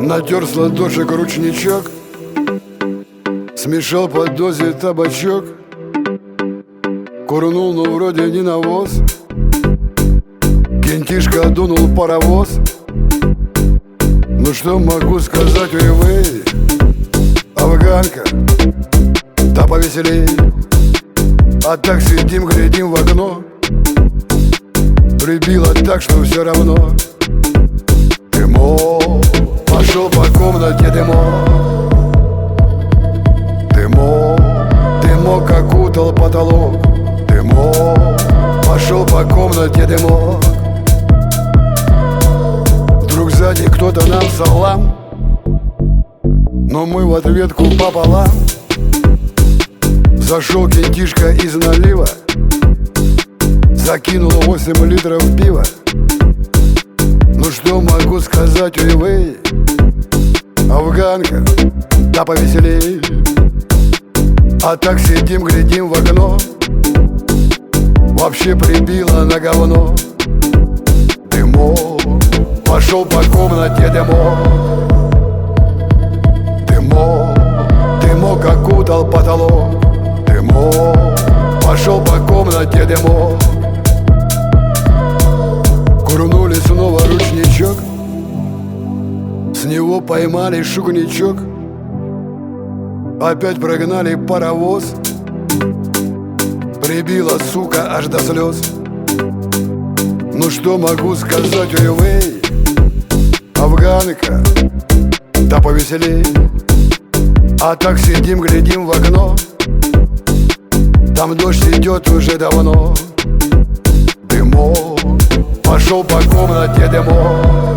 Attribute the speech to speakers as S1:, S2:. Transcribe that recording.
S1: Натер с ладошек ручничок, смешал под дозе табачок, курнул, но вроде не навоз. Кентишка дунул паровоз. Ну что могу сказать, ой-вей, афганка, да повеселей. А так сидим, глядим в окно, прибило так, что все равно. Дымок, пошел по комнате дымок. Дымок, дымок окутал потолок. Дымок, пошел по комнате дымок. Вдруг сзади кто-то нам салам, но мы в ответку пополам. Зашел кентишка из налива, закинул 8 литров пива. Ну что могу сказать, ой-вей, афганка, да повеселей. А так сидим, глядим в окно, вообще прибило на говно. Дымок, пошел по комнате дымок. Дымок, дымок окутал потолок. Дымок, пошел по комнате дымок. Курнули снова ручничок, с него поймали шугничок. Опять прогнали паровоз, прибила, сука, аж до слез. Ну что могу сказать, ой-вей, афганка, да повеселей. А так сидим, глядим в окно, там дождь идет уже давно. Дымок, пошел по комнате дымок.